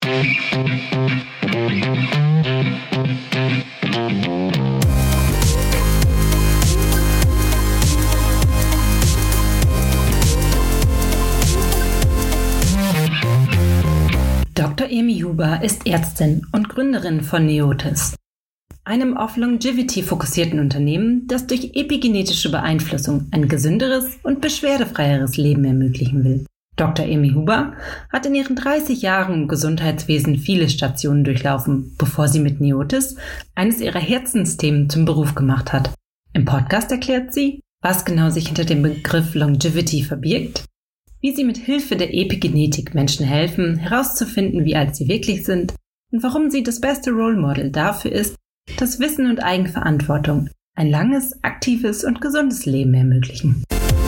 Dr. Amy Huber ist Ärztin und Gründerin von Neotis, einem auf Longevity fokussierten Unternehmen, das durch epigenetische Beeinflussung ein gesünderes und beschwerdefreieres Leben ermöglichen will. Dr. Amy Huber hat in ihren 30 Jahren im Gesundheitswesen viele Stationen durchlaufen, bevor sie mit Neotis eines ihrer Herzensthemen zum Beruf gemacht hat. Im Podcast erklärt sie, was genau sich hinter dem Begriff Longevity verbirgt, wie sie mit Hilfe der Epigenetik Menschen helfen, herauszufinden, wie alt sie wirklich sind und warum sie das beste Role Model dafür ist, dass Wissen und Eigenverantwortung ein langes, aktives und gesundes Leben ermöglichen.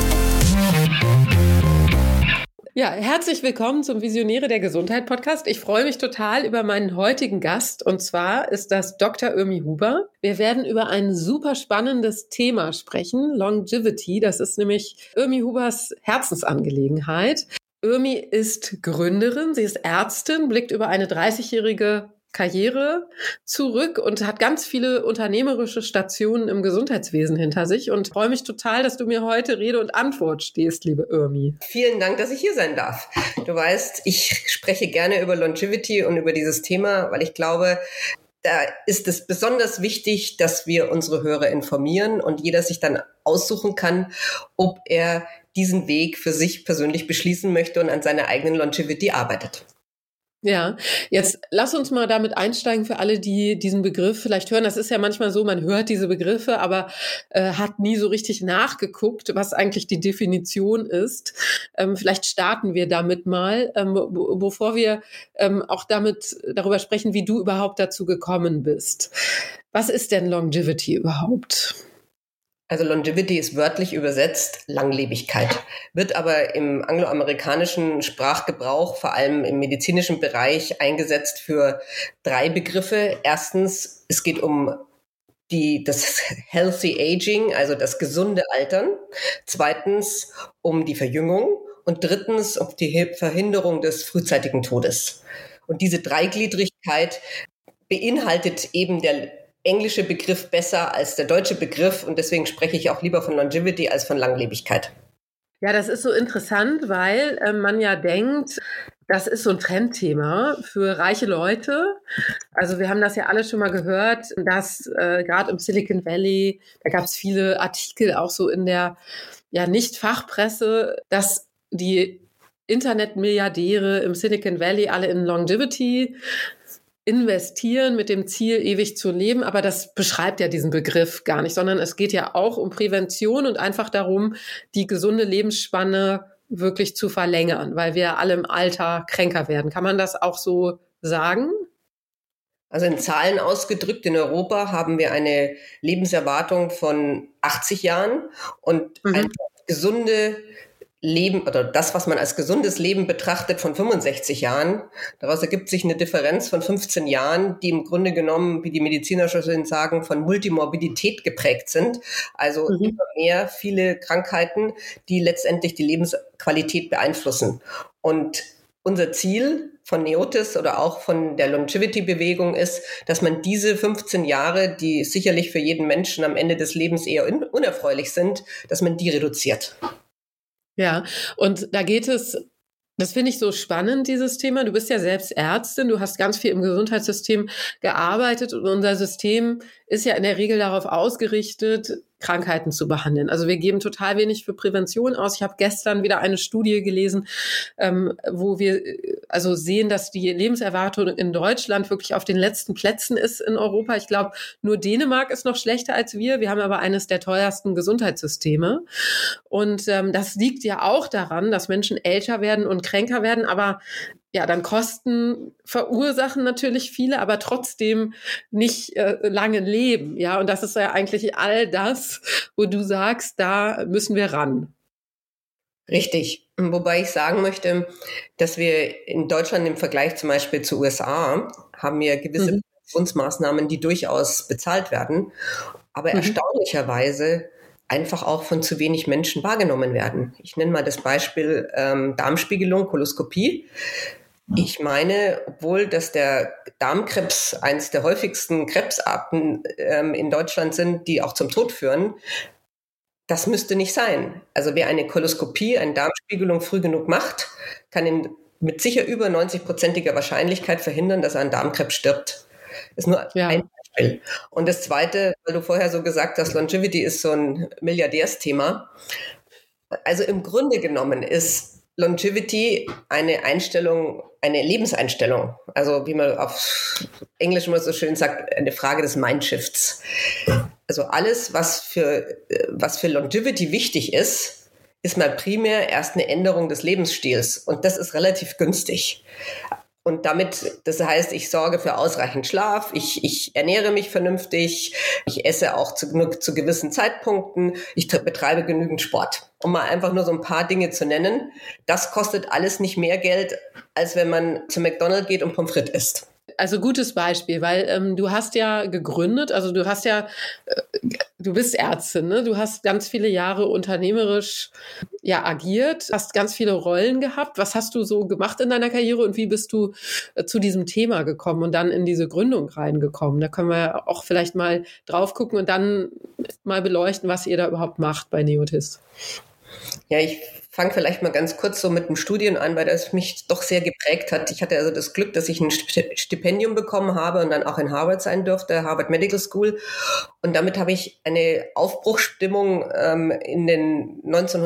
Ja, herzlich willkommen zum Visionäre der Gesundheit Podcast. Ich freue mich total über meinen heutigen Gast und zwar ist das Dr. Amy Huber. Wir werden über ein super spannendes Thema sprechen, Longevity. Das ist nämlich Amy Hubers Herzensangelegenheit. Amy ist Gründerin, sie ist Ärztin, blickt über eine 30-jährige Karriere zurück und hat ganz viele unternehmerische Stationen im Gesundheitswesen hinter sich und freue mich total, dass du mir heute Rede und Antwort stehst, liebe Irmi. Vielen Dank, dass ich hier sein darf. Du weißt, ich spreche gerne über Longevity und über dieses Thema, weil ich glaube, da ist es besonders wichtig, dass wir unsere Hörer informieren und jeder sich dann aussuchen kann, ob er diesen Weg für sich persönlich beschließen möchte und an seiner eigenen Longevity arbeitet. Ja, jetzt lass uns mal damit einsteigen für alle, die diesen Begriff vielleicht hören. Das ist ja manchmal so, man hört diese Begriffe, aber hat nie so richtig nachgeguckt, was eigentlich die Definition ist. Vielleicht starten wir damit mal, bevor wir auch darüber sprechen, wie du überhaupt dazu gekommen bist. Was ist denn Longevity überhaupt? Also Longevity ist wörtlich übersetzt Langlebigkeit, wird aber im angloamerikanischen Sprachgebrauch, vor allem im medizinischen Bereich, eingesetzt für 3 Begriffe. Erstens, es geht um das Healthy Aging, also das gesunde Altern. Zweitens, um die Verjüngung. Und drittens, um die Verhinderung des frühzeitigen Todes. Und diese Dreigliedrigkeit beinhaltet eben der englische Begriff besser als der deutsche Begriff und deswegen spreche ich auch lieber von Longevity als von Langlebigkeit. Ja, das ist so interessant, weil man ja denkt, das ist so ein Trendthema für reiche Leute. Also wir haben das ja alle schon mal gehört, dass gerade im Silicon Valley, da gab es viele Artikel auch so in der Nicht-Fachpresse, dass die Internetmilliardäre im Silicon Valley alle in Longevity investieren mit dem Ziel, ewig zu leben. Aber das beschreibt ja diesen Begriff gar nicht, sondern es geht ja auch um Prävention und einfach darum, die gesunde Lebensspanne wirklich zu verlängern, weil wir alle im Alter kränker werden. Kann man das auch so sagen? Also in Zahlen ausgedrückt, in Europa haben wir eine Lebenserwartung von 80 Jahren und ein gesunde Leben oder das, was man als gesundes Leben betrachtet, von 65 Jahren. Daraus ergibt sich eine Differenz von 15 Jahren, die im Grunde genommen, wie die Mediziner schon sagen, von Multimorbidität geprägt sind. Also immer mehr viele Krankheiten, die letztendlich die Lebensqualität beeinflussen. Und unser Ziel von Neotis oder auch von der Longevity-Bewegung ist, dass man diese 15 Jahre, die sicherlich für jeden Menschen am Ende des Lebens eher unerfreulich sind, dass man die reduziert. Ja, und da geht es, das finde ich so spannend, dieses Thema. Du bist ja selbst Ärztin, du hast ganz viel im Gesundheitssystem gearbeitet und unser System ist ja in der Regel darauf ausgerichtet, Krankheiten zu behandeln. Also wir geben total wenig für Prävention aus. Ich habe gestern wieder eine Studie gelesen, wo wir also sehen, dass die Lebenserwartung in Deutschland wirklich auf den letzten Plätzen ist in Europa. Ich glaube, nur Dänemark ist noch schlechter als wir. Wir haben aber eines der teuersten Gesundheitssysteme. Und das liegt ja auch daran, dass Menschen älter werden und kränker werden. Aber ja, dann Kosten verursachen natürlich viele, aber trotzdem nicht lange leben. Ja, und das ist ja eigentlich all das, wo du sagst, da müssen wir ran. Richtig. Wobei ich sagen möchte, dass wir in Deutschland im Vergleich zum Beispiel zu USA haben wir gewisse Präventionsmaßnahmen, die durchaus bezahlt werden, aber erstaunlicherweise einfach auch von zu wenig Menschen wahrgenommen werden. Ich nenne mal das Beispiel Darmspiegelung, Koloskopie. Ich meine, obwohl dass der Darmkrebs eines der häufigsten Krebsarten in Deutschland sind, die auch zum Tod führen, das müsste nicht sein. Also wer eine Koloskopie, eine Darmspiegelung früh genug macht, kann mit sicher über 90%iger Wahrscheinlichkeit verhindern, dass er an Darmkrebs stirbt. Ist nur ein Beispiel. Und das Zweite, weil du vorher so gesagt hast, Longevity ist so ein Milliardärsthema. Also im Grunde genommen ist Longevity eine Einstellung, eine Lebenseinstellung. Also wie man auf Englisch immer so schön sagt, eine Frage des Mindshifts. Also alles, was für Longevity wichtig ist, ist mal primär erst eine Änderung des Lebensstils. Und das ist relativ günstig. Und damit, das heißt, ich sorge für ausreichend Schlaf, ich ernähre mich vernünftig, ich esse auch zu gewissen Zeitpunkten, ich betreibe genügend Sport. Um mal einfach nur so ein paar Dinge zu nennen. Das kostet alles nicht mehr Geld, als wenn man zu McDonald's geht und Pommes frites isst. Also gutes Beispiel, weil du hast ja gegründet, also du bist Ärztin, ne? Du hast ganz viele Jahre unternehmerisch agiert, hast ganz viele Rollen gehabt. Was hast du so gemacht in deiner Karriere und wie bist du zu diesem Thema gekommen und dann in diese Gründung reingekommen? Da können wir auch vielleicht mal drauf gucken und dann mal beleuchten, was ihr da überhaupt macht bei Neotis. Ja, ich fange vielleicht mal ganz kurz so mit dem Studium an, weil das mich doch sehr geprägt hat. Ich hatte also das Glück, dass ich ein Stipendium bekommen habe und dann auch in Harvard sein durfte, Harvard Medical School. Und damit habe ich eine Aufbruchsstimmung in den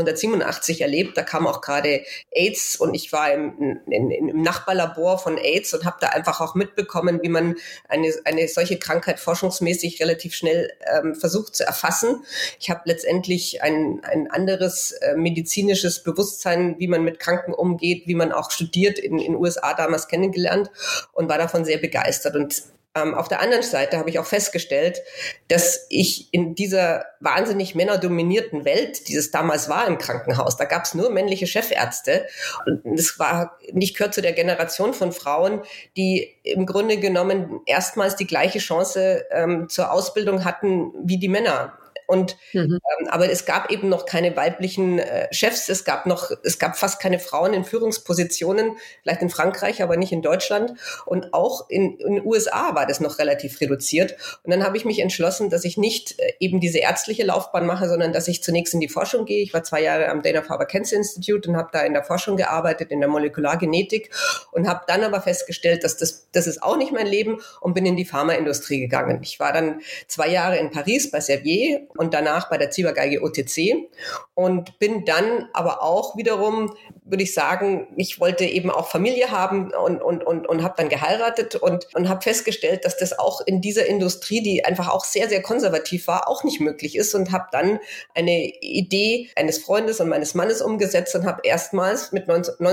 1987 erlebt. Da kam auch gerade AIDS und ich war im Nachbarlabor von AIDS und habe da einfach auch mitbekommen, wie man eine solche Krankheit forschungsmäßig relativ schnell versucht zu erfassen. Ich habe letztendlich ein anderes medizinisches Bewusstsein, wie man mit Kranken umgeht, wie man auch studiert in den USA damals kennengelernt und war davon sehr begeistert. Und auf der anderen Seite habe ich auch festgestellt, dass ich in dieser wahnsinnig männerdominierten Welt, die es damals war im Krankenhaus, da gab es nur männliche Chefärzte. Und es war nicht gehört zu der Generation von Frauen, die im Grunde genommen erstmals die gleiche Chance zur Ausbildung hatten wie die Männer. Und aber es gab eben noch keine weiblichen Chefs, es gab fast keine Frauen in Führungspositionen, vielleicht in Frankreich, aber nicht in Deutschland. Und auch in den USA war das noch relativ reduziert. Und dann habe ich mich entschlossen, dass ich nicht eben diese ärztliche Laufbahn mache, sondern dass ich zunächst in die Forschung gehe. Ich war 2 Jahre am Dana-Farber Cancer Institute und habe da in der Forschung gearbeitet, in der Molekulargenetik und habe dann aber festgestellt, dass das ist auch nicht mein Leben und bin in die Pharmaindustrie gegangen. Ich war dann 2 Jahre in Paris bei Servier und danach bei der Zwiebergeige OTC und bin dann aber auch wiederum, würde ich sagen, ich wollte eben auch Familie haben und habe dann geheiratet und habe festgestellt, dass das auch in dieser Industrie, die einfach auch sehr, sehr konservativ war, auch nicht möglich ist und habe dann eine Idee eines Freundes und meines Mannes umgesetzt und habe erstmals mit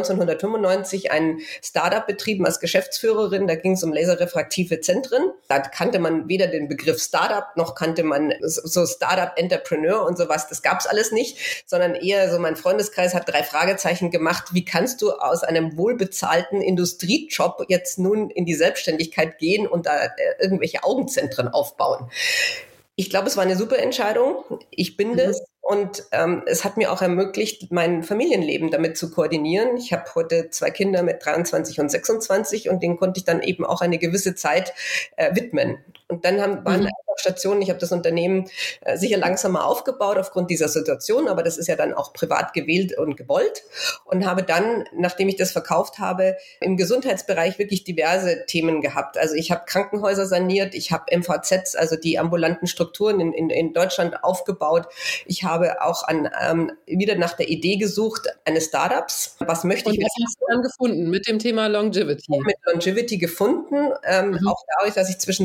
1995 ein Startup betrieben als Geschäftsführerin. Da ging es um laserrefraktive Zentren. Da kannte man weder den Begriff Startup, noch kannte man so Startup Entrepreneur und sowas. Das gab's alles nicht, sondern eher so mein Freundeskreis hat 3 Fragezeichen gemacht. Wie kannst du aus einem wohlbezahlten Industriejob jetzt nun in die Selbstständigkeit gehen und da irgendwelche Augenzentren aufbauen? Ich glaube, es war eine super Entscheidung. Ich bin das. Und es hat mir auch ermöglicht, mein Familienleben damit zu koordinieren. Ich habe heute 2 Kinder mit 23 und 26 und denen konnte ich dann eben auch eine gewisse Zeit widmen. Und dann waren Stationen, ich habe das Unternehmen sicher langsamer aufgebaut aufgrund dieser Situation, aber das ist ja dann auch privat gewählt und gewollt und habe dann, nachdem ich das verkauft habe, im Gesundheitsbereich wirklich diverse Themen gehabt. Also ich habe Krankenhäuser saniert, ich habe MVZs, also die ambulanten Strukturen in Deutschland aufgebaut. Ich habe auch wieder nach der Idee gesucht eines Startups. Was möchte ich? Und was hast du dann gefunden mit dem Thema Longevity? Mit Longevity gefunden, auch dadurch, dass ich zwischen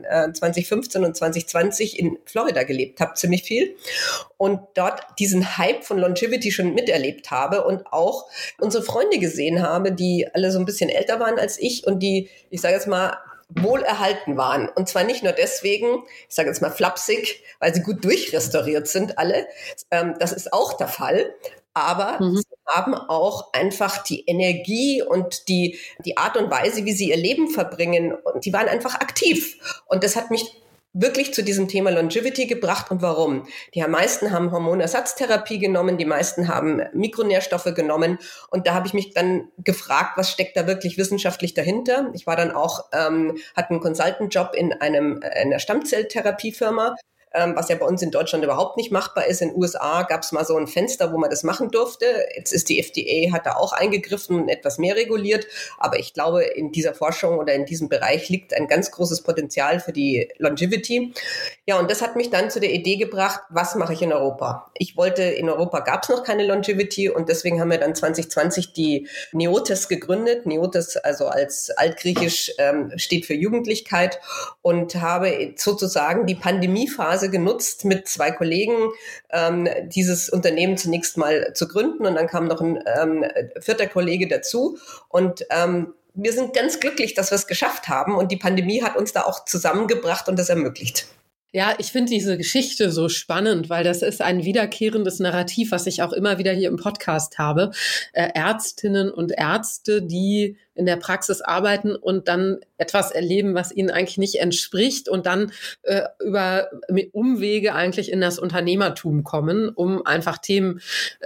2015 und 2020 in Florida gelebt habe, ziemlich viel. Und dort diesen Hype von Longevity schon miterlebt habe und auch unsere Freunde gesehen habe, die alle so ein bisschen älter waren als ich und die, ich sage jetzt mal, wohlerhalten waren. Und zwar nicht nur deswegen, ich sage jetzt mal flapsig, weil sie gut durchrestauriert sind alle. Das ist auch der Fall. Aber sie haben auch einfach die Energie und die Art und Weise, wie sie ihr Leben verbringen. Und die waren einfach aktiv. Und das hat mich wirklich zu diesem Thema Longevity gebracht und warum. Die meisten haben Hormonersatztherapie genommen, die meisten haben Mikronährstoffe genommen und da habe ich mich dann gefragt, was steckt da wirklich wissenschaftlich dahinter. Ich war dann auch, hatte einen Consultant-Job in einer Stammzelltherapiefirma, was ja bei uns in Deutschland überhaupt nicht machbar ist. In den USA gab es mal so ein Fenster, wo man das machen durfte. Jetzt ist die FDA, hat da auch eingegriffen und etwas mehr reguliert. Aber ich glaube, in dieser Forschung oder in diesem Bereich liegt ein ganz großes Potenzial für die Longevity. Ja, und das hat mich dann zu der Idee gebracht, was mache ich in Europa? In Europa gab es noch keine Longevity und deswegen haben wir dann 2020 die Neotes gegründet. Neotes, also als Altgriechisch, steht für Jugendlichkeit und habe sozusagen die Pandemiephase genutzt, mit 2 Kollegen dieses Unternehmen zunächst mal zu gründen und dann kam noch ein 4. Kollege dazu und wir sind ganz glücklich, dass wir es geschafft haben und die Pandemie hat uns da auch zusammengebracht und das ermöglicht. Ja, ich finde diese Geschichte so spannend, weil das ist ein wiederkehrendes Narrativ, was ich auch immer wieder hier im Podcast habe. Ärztinnen und Ärzte, die in der Praxis arbeiten und dann etwas erleben, was ihnen eigentlich nicht entspricht und dann über Umwege eigentlich in das Unternehmertum kommen, um einfach Themen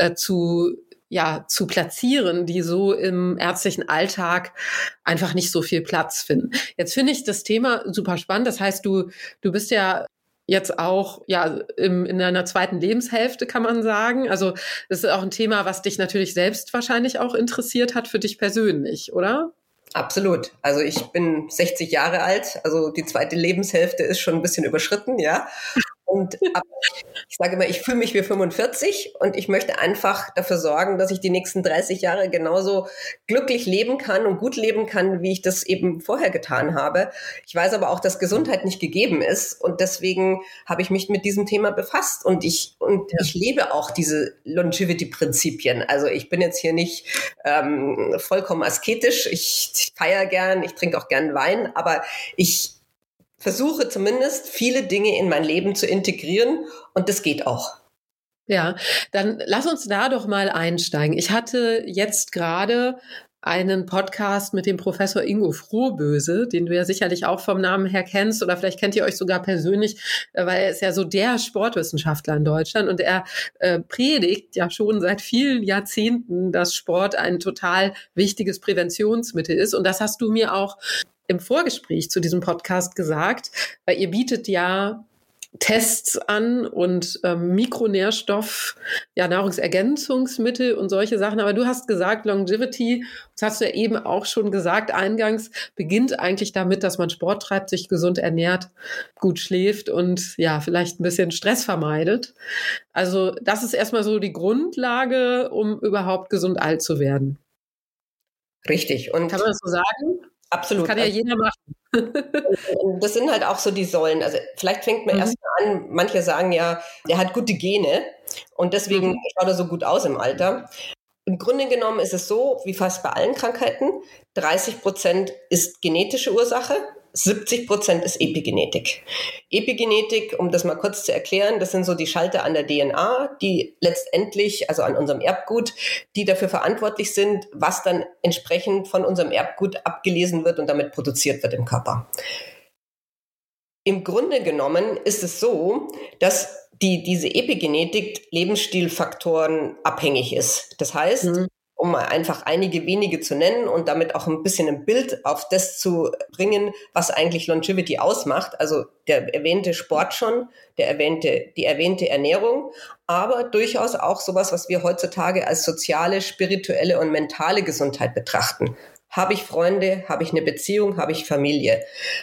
zu platzieren, die so im ärztlichen Alltag einfach nicht so viel Platz finden. Jetzt finde ich das Thema super spannend. Das heißt, du bist ja jetzt auch in deiner 2. Lebenshälfte, kann man sagen. Also das ist auch ein Thema, was dich natürlich selbst wahrscheinlich auch interessiert hat für dich persönlich, oder? Absolut. Also ich bin 60 Jahre alt, also die 2. Lebenshälfte ist schon ein bisschen überschritten, ja. Und ich sage immer, ich fühle mich wie 45 und ich möchte einfach dafür sorgen, dass ich die nächsten 30 Jahre genauso glücklich leben kann und gut leben kann, wie ich das eben vorher getan habe. Ich weiß aber auch, dass Gesundheit nicht gegeben ist und deswegen habe ich mich mit diesem Thema befasst und ich lebe auch diese Longevity-Prinzipien. Also ich bin jetzt hier nicht vollkommen asketisch. Ich feiere gern, ich trinke auch gern Wein, aber ich versuche zumindest viele Dinge in mein Leben zu integrieren und das geht auch. Ja, dann lass uns da doch mal einsteigen. Ich hatte jetzt gerade einen Podcast mit dem Professor Ingo Frohböse, den du ja sicherlich auch vom Namen her kennst oder vielleicht kennt ihr euch sogar persönlich, weil er ist ja so der Sportwissenschaftler in Deutschland und er predigt ja schon seit vielen Jahrzehnten, dass Sport ein total wichtiges Präventionsmittel ist und das hast du mir auch im Vorgespräch zu diesem Podcast gesagt, weil ihr bietet ja Tests an und Mikronährstoff, Nahrungsergänzungsmittel und solche Sachen. Aber du hast gesagt, Longevity, das hast du ja eben auch schon gesagt, eingangs beginnt eigentlich damit, dass man Sport treibt, sich gesund ernährt, gut schläft und vielleicht ein bisschen Stress vermeidet. Also das ist erstmal so die Grundlage, um überhaupt gesund alt zu werden. Richtig. Und kann man das so sagen? Absolut. Das kann ja jeder machen. Das sind halt auch so die Säulen. Also vielleicht fängt man erst mal an, manche sagen ja, der hat gute Gene und deswegen schaut er so gut aus im Alter. Im Grunde genommen ist es so, wie fast bei allen Krankheiten, 30% ist genetische Ursache, 70% ist Epigenetik. Epigenetik, um das mal kurz zu erklären, das sind so die Schalter an der DNA, die letztendlich, also an unserem Erbgut, die dafür verantwortlich sind, was dann entsprechend von unserem Erbgut abgelesen wird und damit produziert wird im Körper. Im Grunde genommen ist es so, dass diese Epigenetik Lebensstilfaktoren abhängig ist. Das heißt, um mal einfach einige wenige zu nennen und damit auch ein bisschen ein Bild auf das zu bringen, was eigentlich Longevity ausmacht. Also der erwähnte Sport schon, die erwähnte Ernährung, aber durchaus auch sowas, was wir heutzutage als soziale, spirituelle und mentale Gesundheit betrachten. Habe ich Freunde? Habe ich eine Beziehung? Habe ich Familie?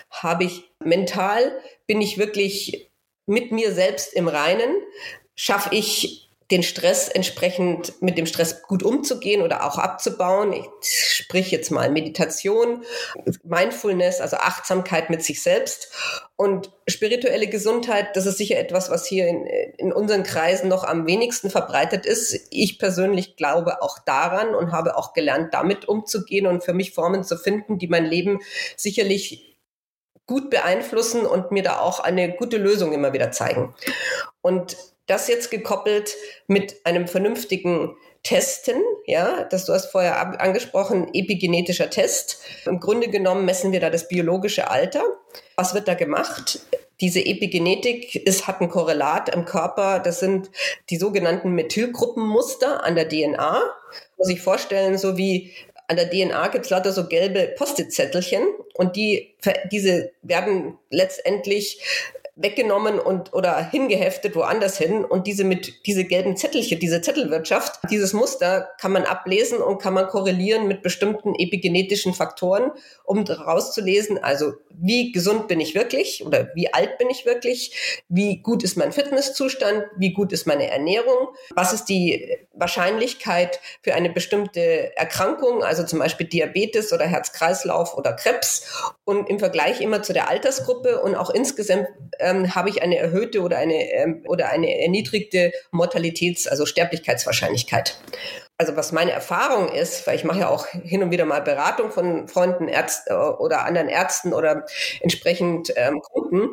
Bin ich wirklich mit mir selbst im Reinen? Schaffe ich den Stress entsprechend mit dem Stress gut umzugehen oder auch abzubauen? Ich sprich jetzt mal Meditation, Mindfulness, also Achtsamkeit mit sich selbst. Und spirituelle Gesundheit, das ist sicher etwas, was hier in unseren Kreisen noch am wenigsten verbreitet ist. Ich persönlich glaube auch daran und habe auch gelernt, damit umzugehen und für mich Formen zu finden, die mein Leben sicherlich gut beeinflussen und mir da auch eine gute Lösung immer wieder zeigen. Und das jetzt gekoppelt mit einem vernünftigen Testen, du hast vorher angesprochen, epigenetischer Test. Im Grunde genommen messen wir da das biologische Alter. Was wird da gemacht? diese Epigenetik hat ein Korrelat im Körper. Das sind die sogenannten Methylgruppenmuster an der DNA. Muss ich vorstellen, so wie an der DNA gibt es lauter so gelbe Post-it-Zettelchen und diese werden letztendlich weggenommen oder hingeheftet woanders hin. Und diese gelben Zettelchen, diese Zettelwirtschaft, dieses Muster kann man ablesen und kann man korrelieren mit bestimmten epigenetischen Faktoren, um daraus zu lesen, also wie gesund bin ich wirklich oder wie alt bin ich wirklich, wie gut ist mein Fitnesszustand, wie gut ist meine Ernährung, was ist die Wahrscheinlichkeit für eine bestimmte Erkrankung, also zum Beispiel Diabetes oder Herz-Kreislauf oder Krebs, und im Vergleich immer zu der Altersgruppe und auch insgesamt habe ich eine erhöhte oder eine erniedrigte also Sterblichkeitswahrscheinlichkeit. Also was meine Erfahrung ist, weil ich mache ja auch hin und wieder mal Beratung von Freunden, Ärzten oder anderen Ärzten oder entsprechend Kunden,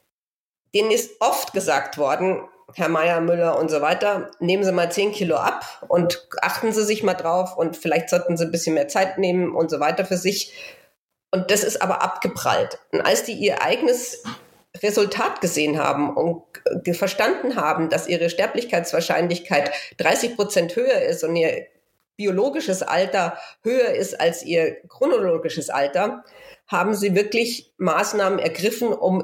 denen ist oft gesagt worden, Herr Meier, Müller und so weiter, nehmen Sie mal 10 Kilo ab und achten Sie sich mal drauf und vielleicht sollten Sie ein bisschen mehr Zeit nehmen und so weiter für sich. Und das ist aber abgeprallt. Und als die ihr eigenes Resultat gesehen haben und verstanden haben, dass ihre Sterblichkeitswahrscheinlichkeit 30% höher ist und ihr biologisches Alter höher ist als ihr chronologisches Alter, haben sie wirklich Maßnahmen ergriffen, um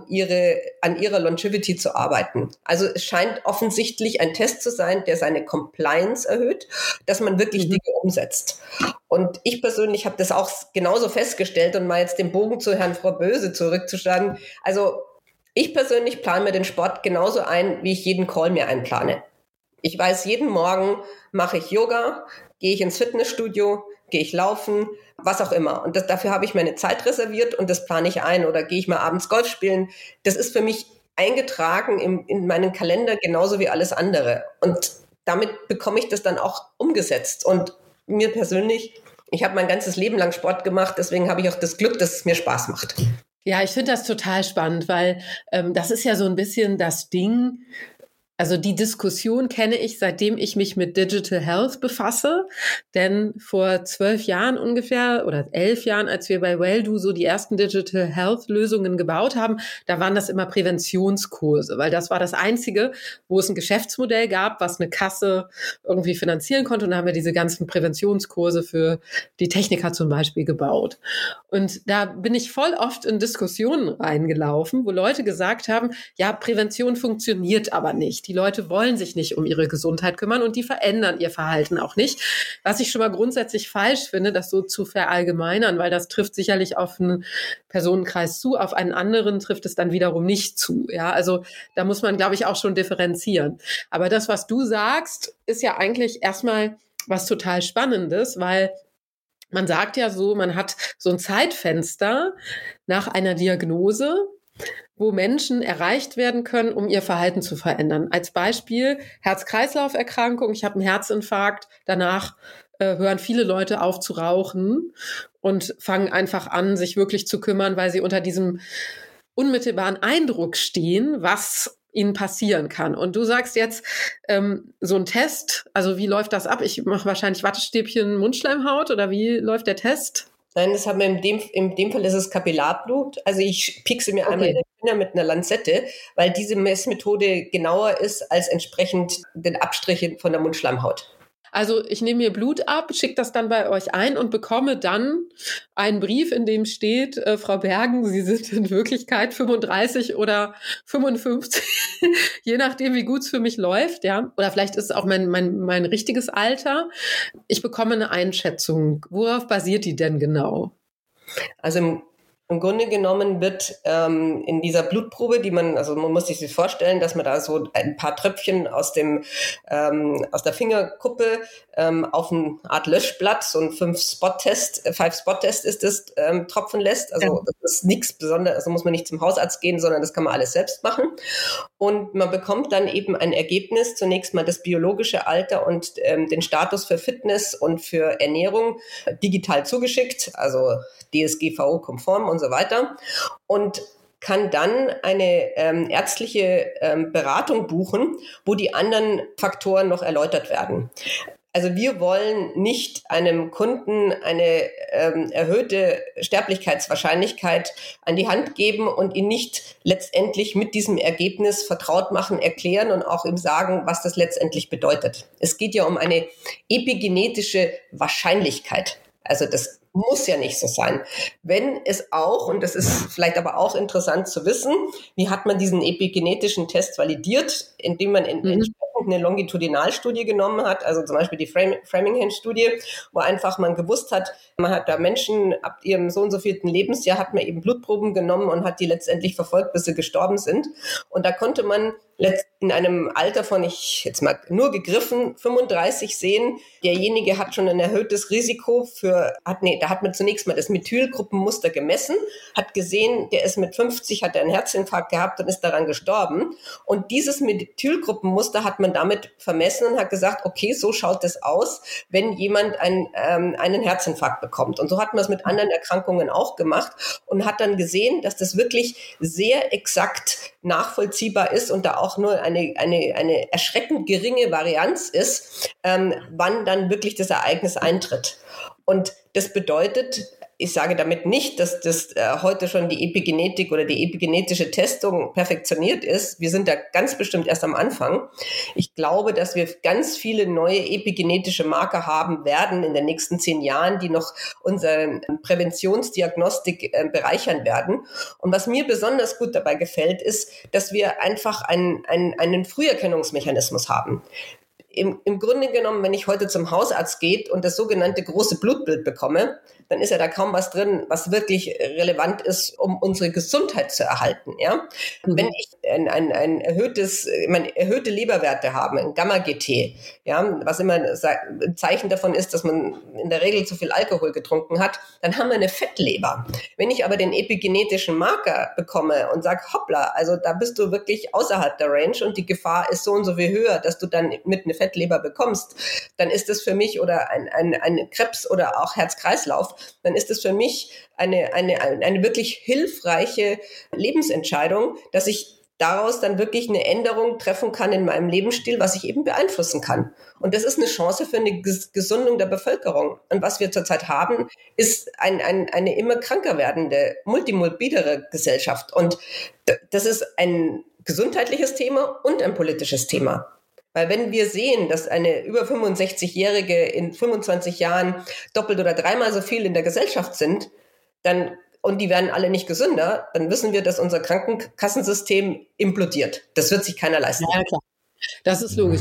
an ihrer Longevity zu arbeiten. Also es scheint offensichtlich ein Test zu sein, der seine Compliance erhöht, dass man wirklich Dinge umsetzt. Und ich persönlich habe das auch genauso festgestellt, und mal jetzt den Bogen zu Herrn Frau Böse zurückzuschlagen. Also ich persönlich plane mir den Sport genauso ein, wie ich jeden Call mir einplane. Ich weiß, jeden Morgen mache ich Yoga, gehe ich ins Fitnessstudio, gehe ich laufen, was auch immer. Und dafür habe ich meine Zeit reserviert und das plane ich ein. Oder gehe ich mal abends Golf spielen. Das ist für mich eingetragen in meinen Kalender, genauso wie alles andere. Und damit bekomme ich das dann auch umgesetzt. Und mir persönlich, ich habe mein ganzes Leben lang Sport gemacht, deswegen habe ich auch das Glück, dass es mir Spaß macht. Ja, ich finde das total spannend, weil das ist ja so ein bisschen das Ding. Also die Diskussion kenne ich, seitdem ich mich mit Digital Health befasse. Denn vor 12 Jahren ungefähr oder 11 Jahren, als wir bei Welldo so die ersten Digital Health Lösungen gebaut haben, da waren das immer Präventionskurse, weil das war das Einzige, wo es ein Geschäftsmodell gab, was eine Kasse irgendwie finanzieren konnte. Und da haben wir diese ganzen Präventionskurse für die Techniker zum Beispiel gebaut. Und da bin ich voll oft in Diskussionen reingelaufen, wo Leute gesagt haben, ja, Prävention funktioniert aber nicht. Die Leute wollen sich nicht um ihre Gesundheit kümmern und die verändern ihr Verhalten auch nicht. Was ich schon mal grundsätzlich falsch finde, das so zu verallgemeinern, weil das trifft sicherlich auf einen Personenkreis zu, auf einen anderen trifft es dann wiederum nicht zu. Ja, also da muss man, glaube ich, auch schon differenzieren. Aber das, was du sagst, ist ja eigentlich erstmal was total Spannendes, weil man sagt ja so, man hat so ein Zeitfenster nach einer Diagnose, wo Menschen erreicht werden können, um ihr Verhalten zu verändern. Als Beispiel Herz-Kreislauf-Erkrankung. Ich habe einen Herzinfarkt. Danach hören viele Leute auf zu rauchen und fangen einfach an, sich wirklich zu kümmern, weil sie unter diesem unmittelbaren Eindruck stehen, was ihnen passieren kann. Und du sagst jetzt, so ein Test, also wie läuft das ab? Ich mache wahrscheinlich Wattestäbchen, Mundschleimhaut oder wie läuft der Test? Nein, das haben wir in dem Fall ist es Kapillarblut. Also ich piekse mir einmal den Finger mit einer Lanzette, weil diese Messmethode genauer ist als entsprechend den Abstrichen von der Mundschleimhaut. Also ich nehme mir Blut ab, schicke das dann bei euch ein und bekomme dann einen Brief, in dem steht, Frau Bergen, Sie sind in Wirklichkeit 35 oder 55, je nachdem, wie gut es für mich läuft, ja. Oder vielleicht ist es auch mein richtiges Alter. Ich bekomme eine Einschätzung. Worauf basiert die denn genau? Also im Grunde genommen wird in dieser Blutprobe, man muss sich vorstellen, dass man da so ein paar Tröpfchen aus der Fingerkuppe auf eine Art Löschblatt, so ein 5-Spot-Test ist das, tropfen lässt. Also das ist nichts Besonderes, also muss man nicht zum Hausarzt gehen, sondern das kann man alles selbst machen. Und man bekommt dann eben ein Ergebnis, zunächst mal das biologische Alter und den Status für Fitness und für Ernährung digital zugeschickt, also DSGVO-konform und so weiter, und kann dann eine ärztliche Beratung buchen, wo die anderen Faktoren noch erläutert werden. Also wir wollen nicht einem Kunden eine erhöhte Sterblichkeitswahrscheinlichkeit an die Hand geben und ihn nicht letztendlich mit diesem Ergebnis vertraut machen, erklären und auch ihm sagen, was das letztendlich bedeutet. Es geht ja um eine epigenetische Wahrscheinlichkeit. Also das muss ja nicht so sein. Wenn es auch, und das ist vielleicht aber auch interessant zu wissen, wie hat man diesen epigenetischen Test validiert, indem man entsprechend eine Longitudinalstudie genommen hat, also zum Beispiel die Framingham-Studie, wo einfach man gewusst hat, man hat da Menschen ab ihrem so und so vierten Lebensjahr hat man eben Blutproben genommen und hat die letztendlich verfolgt, bis sie gestorben sind. Und da konnte man in einem Alter von, ich jetzt mal nur gegriffen, 35 sehen, derjenige hat schon ein erhöhtes Risiko da hat man zunächst mal das Methylgruppenmuster gemessen, hat gesehen, der ist mit 50, hat er einen Herzinfarkt gehabt und ist daran gestorben. Und dieses Methylgruppenmuster hat man damit vermessen und hat gesagt, okay, so schaut es aus, wenn jemand einen Herzinfarkt bekommt. Und so hat man es mit anderen Erkrankungen auch gemacht und hat dann gesehen, dass das wirklich sehr exakt nachvollziehbar ist und da auch nur eine erschreckend geringe Varianz ist, wann dann wirklich das Ereignis eintritt. Und das bedeutet, ich sage damit nicht, dass das heute schon die Epigenetik oder die epigenetische Testung perfektioniert ist. Wir sind da ganz bestimmt erst am Anfang. Ich glaube, dass wir ganz viele neue epigenetische Marker haben werden in den nächsten 10 Jahren, die noch unsere Präventionsdiagnostik bereichern werden. Und was mir besonders gut dabei gefällt, ist, dass wir einfach einen Früherkennungsmechanismus haben. Im Grunde genommen, wenn ich heute zum Hausarzt gehe und das sogenannte große Blutbild bekomme, dann ist ja da kaum was drin, was wirklich relevant ist, um unsere Gesundheit zu erhalten. Ja? Wenn ich erhöhte Leberwerte habe, ein Gamma-GT, ja, was immer ein Zeichen davon ist, dass man in der Regel zu viel Alkohol getrunken hat, dann haben wir eine Fettleber. Wenn ich aber den epigenetischen Marker bekomme und sage, hoppla, also da bist du wirklich außerhalb der Range und die Gefahr ist so und so viel höher, dass du dann mit eine Fettleber bekommst, dann ist das für mich, oder ein Krebs oder auch Herz-Kreislauf, dann ist es für mich eine wirklich hilfreiche Lebensentscheidung, dass ich daraus dann wirklich eine Änderung treffen kann in meinem Lebensstil, was ich eben beeinflussen kann. Und das ist eine Chance für eine Gesundung der Bevölkerung. Und was wir zurzeit haben, ist eine immer kranker werdende, multimorbidere Gesellschaft. Und das ist ein gesundheitliches Thema und ein politisches Thema. Weil wenn wir sehen, dass eine über 65-Jährige in 25 Jahren doppelt oder dreimal so viel in der Gesellschaft sind, und die werden alle nicht gesünder, dann wissen wir, dass unser Krankenkassensystem implodiert. Das wird sich keiner leisten. Ja, klar. Das ist logisch.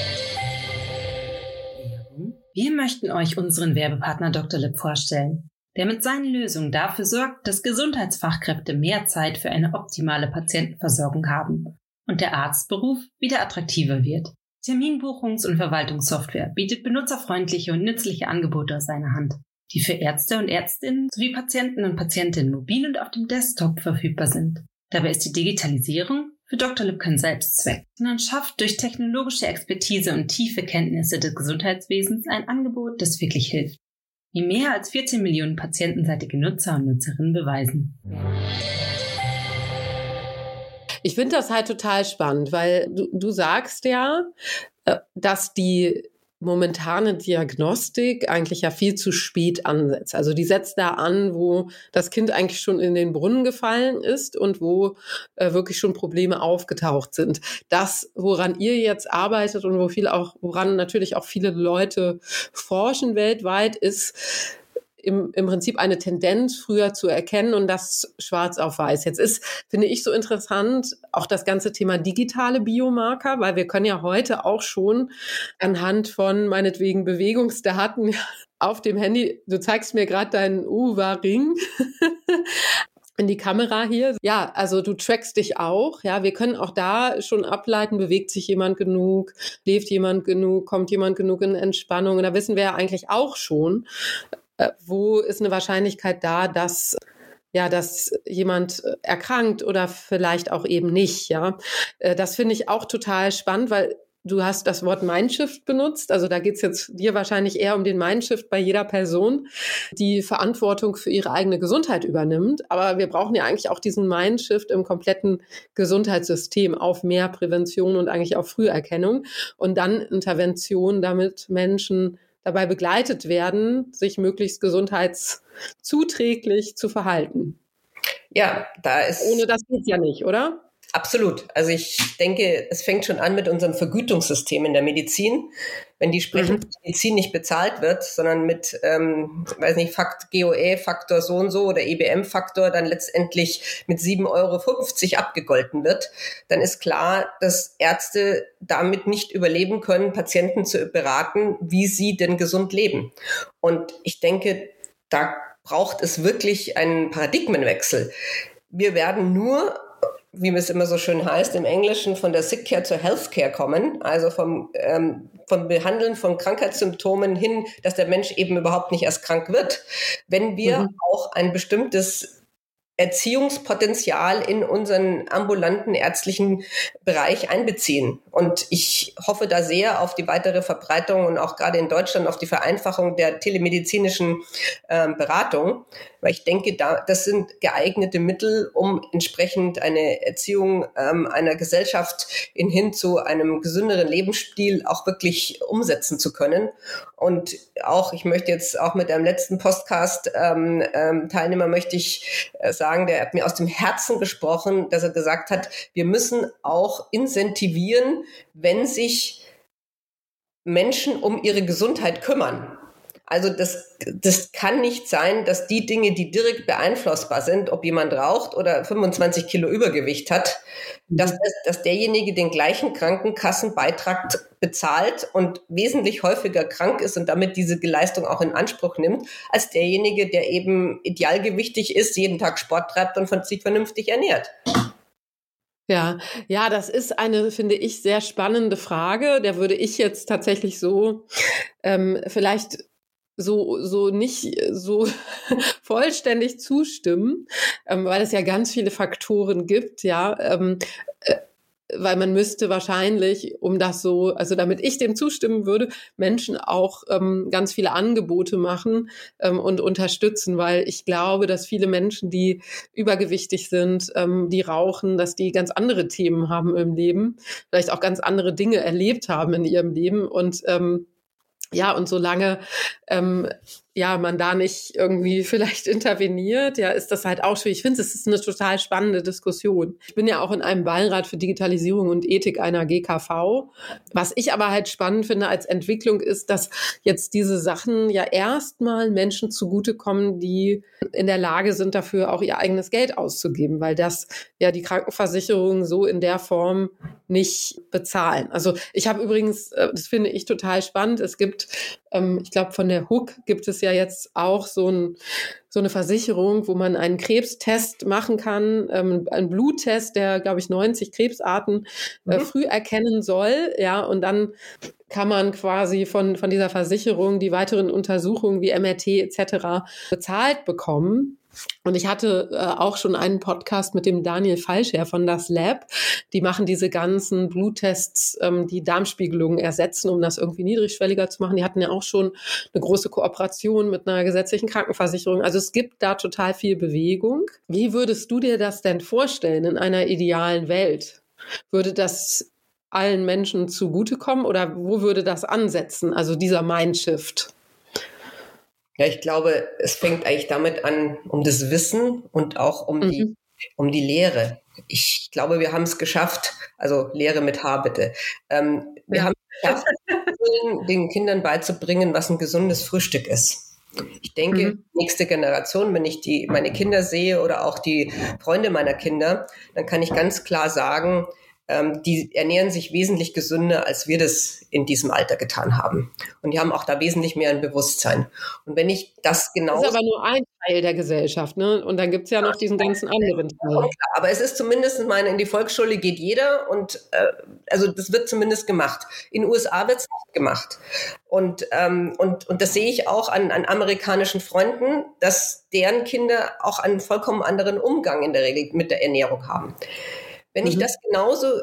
Wir möchten euch unseren Werbepartner Dr. Lipp vorstellen, der mit seinen Lösungen dafür sorgt, dass Gesundheitsfachkräfte mehr Zeit für eine optimale Patientenversorgung haben und der Arztberuf wieder attraktiver wird. Terminbuchungs- und Verwaltungssoftware bietet benutzerfreundliche und nützliche Angebote aus seiner Hand, die für Ärzte und Ärztinnen sowie Patienten und Patientinnen mobil und auf dem Desktop verfügbar sind. Dabei ist die Digitalisierung für Dr. Lipp kein Selbstzweck, sondern schafft durch technologische Expertise und tiefe Kenntnisse des Gesundheitswesens ein Angebot, das wirklich hilft, wie mehr als 14 Millionen patientenseitige Nutzer und Nutzerinnen beweisen. Ich finde das halt total spannend, weil du sagst ja, dass die momentane Diagnostik eigentlich ja viel zu spät ansetzt. Also die setzt da an, wo das Kind eigentlich schon in den Brunnen gefallen ist und wo wirklich schon Probleme aufgetaucht sind. Das, woran ihr jetzt arbeitet und woran natürlich auch viele Leute forschen weltweit, ist im Prinzip eine Tendenz früher zu erkennen und das schwarz auf weiß. Jetzt ist, finde ich, so interessant auch das ganze Thema digitale Biomarker, weil wir können ja heute auch schon anhand von meinetwegen Bewegungsdaten auf dem Handy, du zeigst mir gerade deinen Oura-Ring in die Kamera hier. Ja, also du trackst dich auch. Ja, wir können auch da schon ableiten, bewegt sich jemand genug, schläft jemand genug, kommt jemand genug in Entspannung. Und da wissen wir ja eigentlich auch schon, wo ist eine Wahrscheinlichkeit da, dass jemand erkrankt oder vielleicht auch eben nicht, ja. Das finde ich auch total spannend, weil du hast das Wort Mindshift benutzt. Also da geht es jetzt dir wahrscheinlich eher um den Mindshift bei jeder Person, die Verantwortung für ihre eigene Gesundheit übernimmt. Aber wir brauchen ja eigentlich auch diesen Mindshift im kompletten Gesundheitssystem auf mehr Prävention und eigentlich auf Früherkennung und dann Intervention, damit Menschen dabei begleitet werden, sich möglichst gesundheitszuträglich zu verhalten. Ja, ohne das geht's ja nicht, oder? Absolut. Also ich denke, es fängt schon an mit unserem Vergütungssystem in der Medizin. Wenn die sprechende Medizin nicht bezahlt wird, sondern mit, weiß nicht, GOE-Faktor so und so oder EBM-Faktor dann letztendlich mit 7,50 € abgegolten wird, dann ist klar, dass Ärzte damit nicht überleben können, Patienten zu beraten, wie sie denn gesund leben. Und ich denke, da braucht es wirklich einen Paradigmenwechsel. Wir werden nur, wie es immer so schön heißt im Englischen, von der Sick Care zur Health Care kommen, also vom Behandeln von Krankheitssymptomen hin, dass der Mensch eben überhaupt nicht erst krank wird, wenn wir auch ein bestimmtes Erziehungspotenzial in unseren ambulanten ärztlichen Bereich einbeziehen. Und ich hoffe da sehr auf die weitere Verbreitung und auch gerade in Deutschland auf die Vereinfachung der telemedizinischen Beratung, weil ich denke, das sind geeignete Mittel, um entsprechend eine Erziehung einer Gesellschaft hin zu einem gesünderen Lebensstil auch wirklich umsetzen zu können. Und auch, ich möchte jetzt auch mit einem letzten Podcast-Teilnehmer möchte ich sagen, der hat mir aus dem Herzen gesprochen, dass er gesagt hat, wir müssen auch incentivieren, wenn sich Menschen um ihre Gesundheit kümmern. Also das kann nicht sein, dass die Dinge, die direkt beeinflussbar sind, ob jemand raucht oder 25 Kilo Übergewicht hat, dass derjenige den gleichen Krankenkassenbeitrag bezahlt und wesentlich häufiger krank ist und damit diese Leistung auch in Anspruch nimmt, als derjenige, der eben idealgewichtig ist, jeden Tag Sport treibt und sich vernünftig ernährt. Ja, das ist eine, finde ich, sehr spannende Frage. Der würde ich jetzt tatsächlich so vielleicht so nicht so vollständig zustimmen, weil es ja ganz viele Faktoren gibt, weil man müsste wahrscheinlich, damit ich dem zustimmen würde, Menschen auch ganz viele Angebote machen und unterstützen, weil ich glaube, dass viele Menschen, die übergewichtig sind, die rauchen, dass die ganz andere Themen haben im Leben, vielleicht auch ganz andere Dinge erlebt haben in ihrem Leben und solange man da nicht irgendwie vielleicht interveniert, ist das halt auch schwierig. Ich finde, es ist eine total spannende Diskussion. Ich bin ja auch in einem Beirat für Digitalisierung und Ethik einer GKV. Was ich aber halt spannend finde als Entwicklung ist, dass jetzt diese Sachen ja erstmal Menschen zugutekommen, die in der Lage sind, dafür auch ihr eigenes Geld auszugeben, weil das ja die Krankenversicherungen so in der Form nicht bezahlen. Also ich habe übrigens, das finde ich total spannend, es gibt, ich glaube von der HUK gibt es ja jetzt auch so eine Versicherung, wo man einen Krebstest machen kann, einen Bluttest, der, glaube ich, 90 Krebsarten früh erkennen soll, und dann kann man quasi von dieser Versicherung die weiteren Untersuchungen wie MRT etc. bezahlt bekommen. Und ich hatte auch schon einen Podcast mit dem Daniel Falscher von Das Lab. Die machen diese ganzen Bluttests, die Darmspiegelungen ersetzen, um das irgendwie niedrigschwelliger zu machen. Die hatten ja auch schon eine große Kooperation mit einer gesetzlichen Krankenversicherung. Also es gibt da total viel Bewegung. Wie würdest du dir das denn vorstellen in einer idealen Welt? Würde das allen Menschen zugutekommen oder wo würde das ansetzen? Also dieser Mindshift. Ja, ich glaube, es fängt eigentlich damit an, um das Wissen und auch um die Lehre. Ich glaube, wir haben es geschafft, also Lehre mit H bitte. Wir haben es geschafft, den Kindern beizubringen, was ein gesundes Frühstück ist. Ich denke, nächste Generation, wenn ich meine Kinder sehe oder auch die Freunde meiner Kinder, dann kann ich ganz klar sagen, die ernähren sich wesentlich gesünder, als wir das in diesem Alter getan haben. Und die haben auch da wesentlich mehr ein Bewusstsein. Und wenn ich das genau... Das ist aber nur ein Teil der Gesellschaft, ne? Und dann gibt's ja noch diesen ganzen anderen Teil. Aber es ist zumindest, in die Volksschule geht jeder und also das wird zumindest gemacht. In den USA wird es nicht gemacht. Und das sehe ich auch an amerikanischen Freunden, dass deren Kinder auch einen vollkommen anderen Umgang in der Regel mit der Ernährung haben. Wenn ich das genauso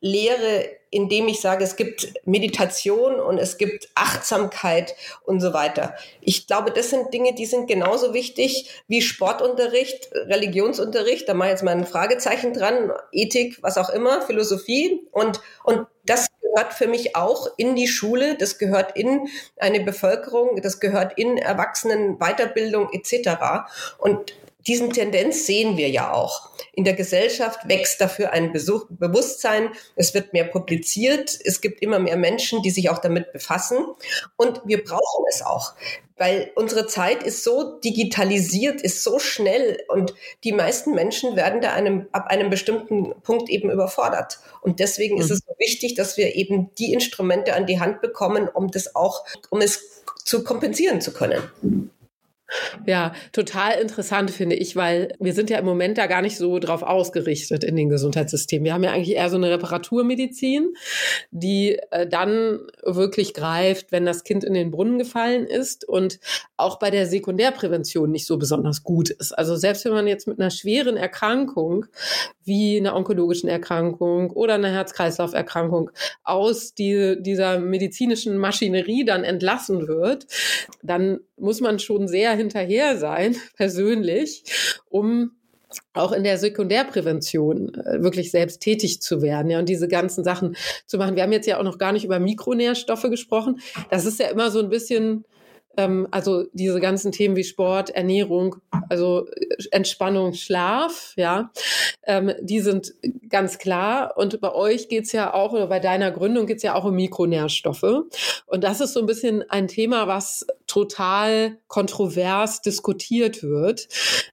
lehre, indem ich sage, es gibt Meditation und es gibt Achtsamkeit und so weiter. Ich glaube, das sind Dinge, die sind genauso wichtig wie Sportunterricht, Religionsunterricht. Da mache ich jetzt mal ein Fragezeichen dran, Ethik, was auch immer, Philosophie. Und das gehört für mich auch in die Schule, das gehört in eine Bevölkerung, das gehört in Erwachsenen, Weiterbildung etc. Und diesen Tendenz sehen wir ja auch. In der Gesellschaft wächst dafür ein Bewusstsein. Es wird mehr publiziert. Es gibt immer mehr Menschen, die sich auch damit befassen. Und wir brauchen es auch, weil unsere Zeit ist so digitalisiert, ist so schnell und die meisten Menschen werden da ab einem bestimmten Punkt eben überfordert. Und deswegen ist es so wichtig, dass wir eben die Instrumente an die Hand bekommen, um es zu kompensieren zu können. Ja, total interessant finde ich, weil wir sind ja im Moment da gar nicht so drauf ausgerichtet in den Gesundheitssystemen. Wir haben ja eigentlich eher so eine Reparaturmedizin, die dann wirklich greift, wenn das Kind in den Brunnen gefallen ist und auch bei der Sekundärprävention nicht so besonders gut ist. Also selbst wenn man jetzt mit einer schweren Erkrankung wie einer onkologischen Erkrankung oder einer Herz-Kreislauf-Erkrankung aus dieser medizinischen Maschinerie dann entlassen wird, dann muss man schon sehr hinterher sein, persönlich, um auch in der Sekundärprävention wirklich selbst tätig zu werden, ja, und diese ganzen Sachen zu machen. Wir haben jetzt ja auch noch gar nicht über Mikronährstoffe gesprochen. Das ist ja immer so ein bisschen, also diese ganzen Themen wie Sport, Ernährung, also Entspannung, Schlaf, ja, die sind ganz klar. Und bei euch geht's ja auch, oder bei deiner Gründung geht's ja auch um Mikronährstoffe. Und das ist so ein bisschen ein Thema, was total kontrovers diskutiert wird.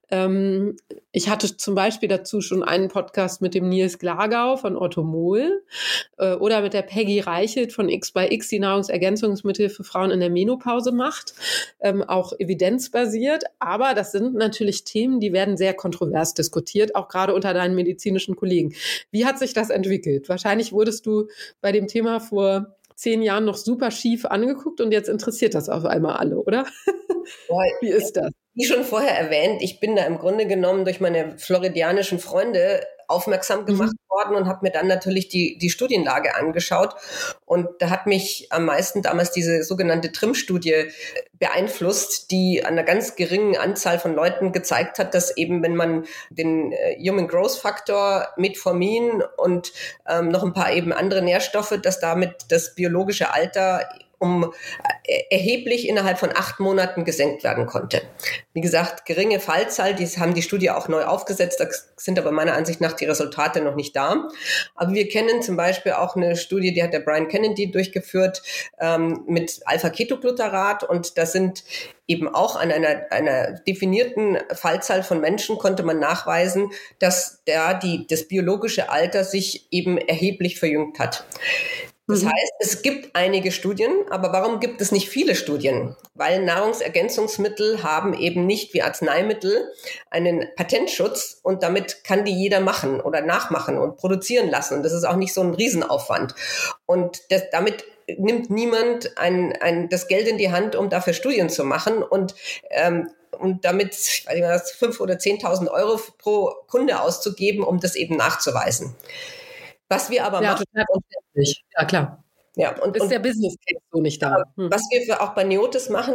Ich hatte zum Beispiel dazu schon einen Podcast mit dem Nils Glagau von Orthomol oder mit der Peggy Reichelt von X-by-X, die Nahrungsergänzungsmittel für Frauen in der Menopause macht, auch evidenzbasiert. Aber das sind natürlich Themen, die werden sehr kontrovers diskutiert, auch gerade unter deinen medizinischen Kollegen. Wie hat sich das entwickelt? Wahrscheinlich wurdest du bei dem Thema vor 10 Jahren noch super schief angeguckt und jetzt interessiert das auf einmal alle, oder? Wie ist das? Wie schon vorher erwähnt, ich bin da im Grunde genommen durch meine floridianischen Freunde aufmerksam gemacht worden und habe mir dann natürlich die Studienlage angeschaut. Und da hat mich am meisten damals diese sogenannte TRIM-Studie beeinflusst, die an einer ganz geringen Anzahl von Leuten gezeigt hat, dass eben, wenn man den Human Growth Factor, Metformin und noch ein paar eben andere Nährstoffe, dass damit das biologische Alter erheblich innerhalb von 8 Monaten gesenkt werden konnte. Wie gesagt, geringe Fallzahl, die haben die Studie auch neu aufgesetzt, da sind aber meiner Ansicht nach die Resultate noch nicht da. Aber wir kennen zum Beispiel auch eine Studie, die hat der Brian Kennedy durchgeführt mit Alpha-Ketoglutarat, und da sind eben auch an einer definierten Fallzahl von Menschen konnte man nachweisen, dass das biologische Alter sich eben erheblich verjüngt hat. Das heißt, es gibt einige Studien, aber warum gibt es nicht viele Studien? Weil Nahrungsergänzungsmittel haben eben nicht wie Arzneimittel einen Patentschutz und damit kann die jeder machen oder nachmachen und produzieren lassen. Und das ist auch nicht so ein Riesenaufwand. Und damit nimmt niemand das Geld in die Hand, um dafür Studien zu machen und damit 5.000 oder 10.000 Euro pro Kunde auszugeben, um das eben nachzuweisen. Was wir aber machen, total verständlich. Ja, klar. Ja, und ist der Business Case so nicht da. Was wir auch bei Neotis machen,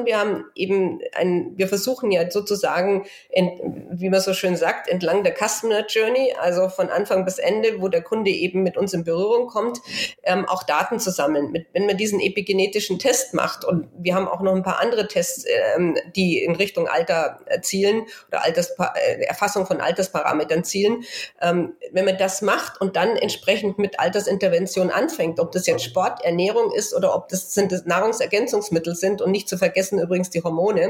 wir versuchen ja sozusagen, wie man so schön sagt, entlang der Customer Journey, also von Anfang bis Ende, wo der Kunde eben mit uns in Berührung kommt, auch Daten zu sammeln. Wenn man diesen epigenetischen Test macht, und wir haben auch noch ein paar andere Tests, die in Richtung Alter zielen oder Erfassung von Altersparametern zielen, wenn man das macht und dann entsprechend mit Altersintervention anfängt, ob das jetzt Sport, Ernährung ist oder ob das Nahrungsergänzungsmittel sind, und nicht zu vergessen übrigens die Hormone,